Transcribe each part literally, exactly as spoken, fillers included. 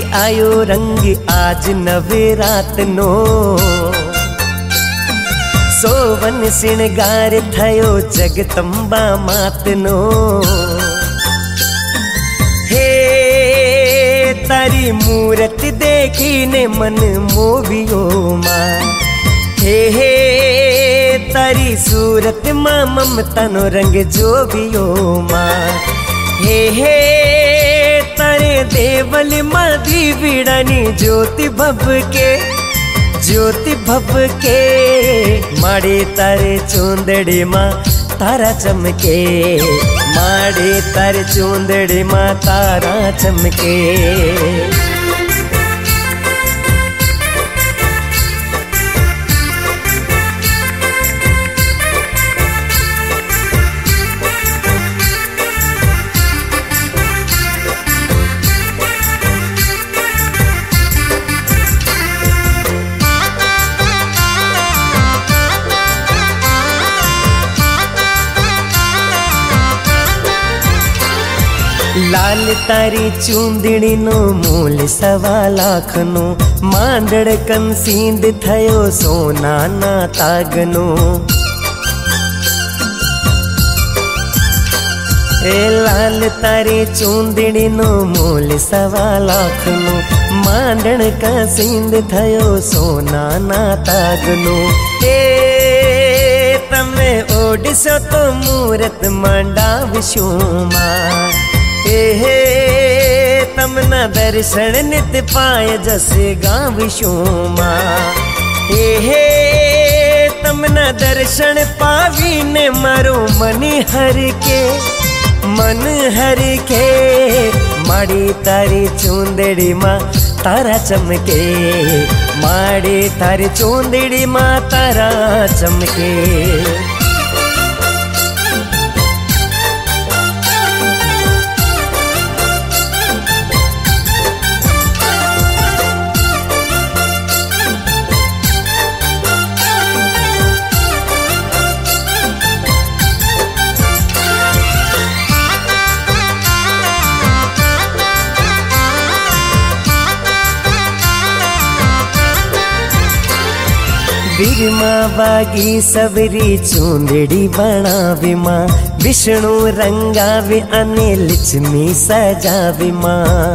आयो रंग आज नवरात नो, सोवन श्रृंगार थयो जगदंबा मात नो। हे तारी मूरत देखीने मन मोवियो मां, हे हे तारी सूरत मां ममता नो रंग जोवियो मां। हे हे तारे देवल मां दीविड़ानी ज्योति भव के, ज्योति भव के माड़े तारे चूंदड़ी मां तारा चमके, माड़े तारे चूंदड़ी मां तारा चमके। लाल तारी चूंदड़ी नो मूल सवा लाख नो, मांडड़ कन सींद थयो सोना ना तागनो। ए लाल तारी चूंदड़ी नो मूल सवा लाख नो, मांडड़ का सींद थयो सोना ना तागनो। ए तमे ओडिसो तो मूरत मांडा विशुमा, हे तमना दर्शन नित पाए जसे गाविशो मां। हे तमना दर्शन पावी ने मारो मन हर के, मन हर के माड़ी तारी चूंदड़ी मां तारा चमके, माड़ी तारी चूंदड़ी मां तारा चमके। बिरमा बागी सबरी चूंदड़ी बनावी मां, विष्णु रंगावे अने लक्ष्मी सजावी मां।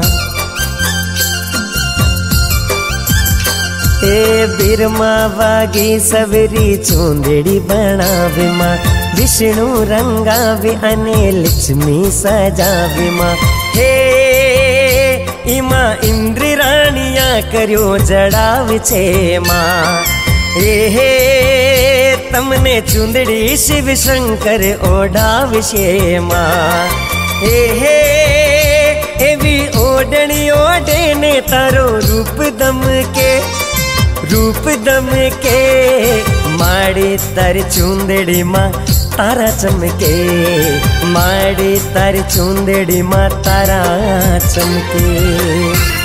ए बिरमा बागी सबरी चूंदड़ी बनावी मां, विष्णु रंगावे अने लक्ष्मी सजावी मां। हे इमा इंद्र रानिया कर्यो जड़ाव छे मां। हे तमने चूंदड़ी शिव शंकर ओढ़ावशे मां। हे एवी ओढ़नी ओढ़े ने तारो रूप दम के, रूप दम के माड़ी तार चूंदड़ी मां तारा चमके, माड़ी तार चूंदड़ी मां तारा चमके।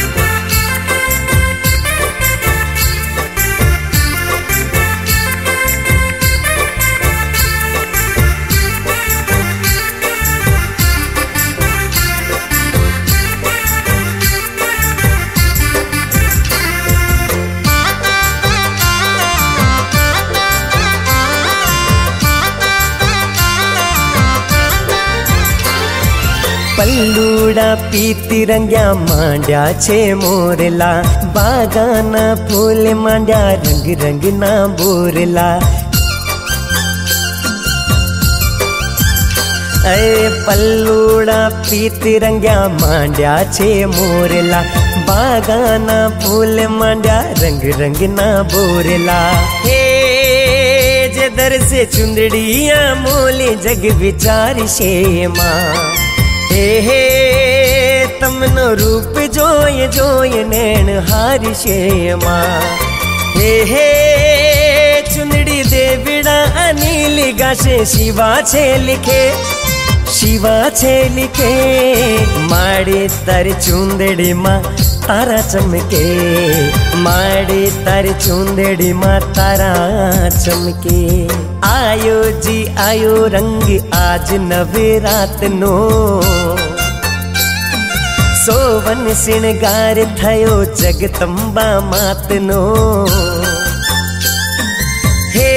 पल्लूड़ा पीती रंग्या मांड्या छे मोरला, बागाना फूल मांड्या रंग रंग ना बोरला। अरे पल्लूड़ा पीती रंग्या मांड्या छे मोरला, बागाना फूल मांड्या रंग रंग ना बोरला। हे जे दर से चुंदड़िया मोले जग विचार शे मां। हे हे तमनो रूप जोय जोय नैन हार शे मां। हे हे चुंदड़ी देविड़ा अनिल गाशे शिवा छे लिखे, शिवा छे लिखे माड़ी तार चूंदड़ी मां तारा चमके, माड़ी तार चूंदड़ी मां तारा चमके। आयो जी आयो रंग आज नवरात नो, सोवन श्रृंगार थयो जगदम्बा मातनो। हे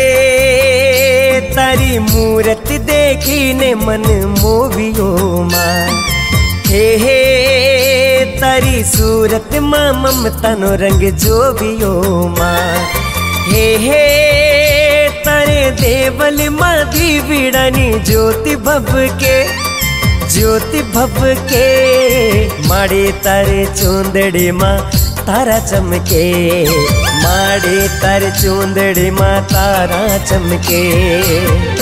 तारी मूरत देखीने मन मोवियो माँ। हे हे तारी सूरत माँ ममता नो रंग जोवियो माँ। हे हे तारे देवल माँ दीविड़ानी ज्योति भव के ज्योति भव के। माड़े तारे चूंदड़ी माँ तारा चमके। माड़े तारे चूंदड़ी माँ तारा चमके।